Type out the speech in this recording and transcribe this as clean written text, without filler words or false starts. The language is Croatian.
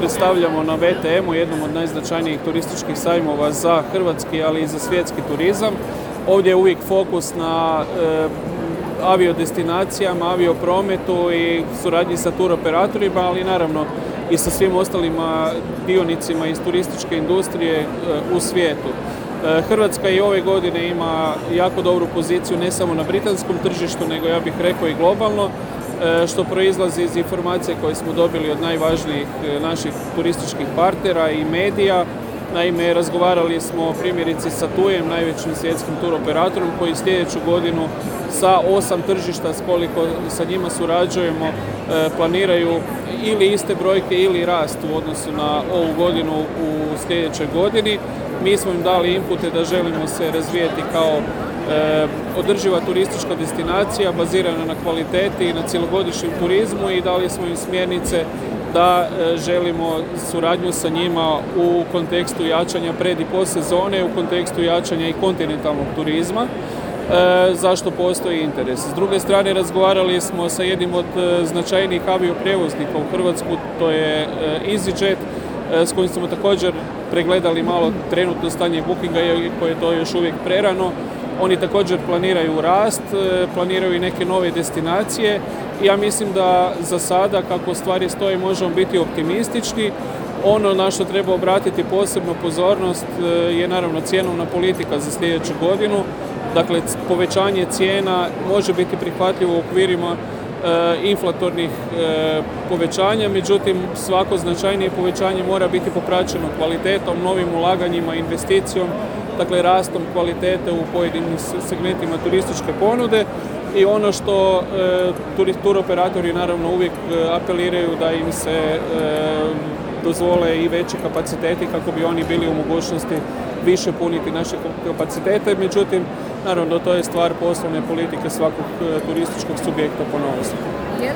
predstavljamo na VTM-u, jednom od najznačajnijih turističkih sajmova za hrvatski, ali i za svjetski turizam. Ovdje je uvijek fokus na aviodestinacijama, avioprometu i suradnji sa turoperatorima, ali naravno i sa svim ostalim dionicima iz turističke industrije u svijetu. Hrvatska i ove godine ima jako dobru poziciju ne samo na britanskom tržištu, nego ja bih rekao i globalno, što proizlazi iz informacije koje smo dobili od najvažnijih naših turističkih partnera i medija. Naime, razgovarali smo primjerice sa TUI-em, najvećim svjetskim turoperatorom, koji sljedeću godinu sa 8 tržišta s koliko sa njima surađujemo planiraju ili iste brojke ili rast u odnosu na ovu godinu u sljedećoj godini. Mi smo im dali inpute da želimo se razvijeti kao održiva turistička destinacija bazirana na kvaliteti i na cjelogodišnjem turizmu i dali smo im smjernice da želimo suradnju sa njima u kontekstu jačanja pred i post sezone, u kontekstu jačanja i kontinentalnog turizma, zašto postoji interes. S druge strane, razgovarali smo sa jednim od značajnijih avioprijevoznika u Hrvatsku, to je EasyJet, s kojim smo također pregledali malo trenutno stanje bookinga, iako je to još uvijek prerano. Oni također planiraju rast, planiraju i neke nove destinacije i ja mislim da za sada, kako stvari stoje, možemo biti optimistični. Ono na što treba obratiti posebnu pozornost je naravno cjenovna politika za sljedeću godinu. Dakle, povećanje cijena može biti prihvatljivo u okvirima inflatornih povećanja, međutim svako značajnije povećanje mora biti popraćeno kvalitetom, novim ulaganjima, investicijom, dakle rastom kvalitete u pojedinim segmentima turističke ponude i ono što turoperatori naravno uvijek apeliraju da im se dozvole i veći kapaciteti kako bi oni bili u mogućnosti više puniti naše kapacitete, međutim naravno to je stvar poslovne politike svakog turističkog subjekta ponaosob.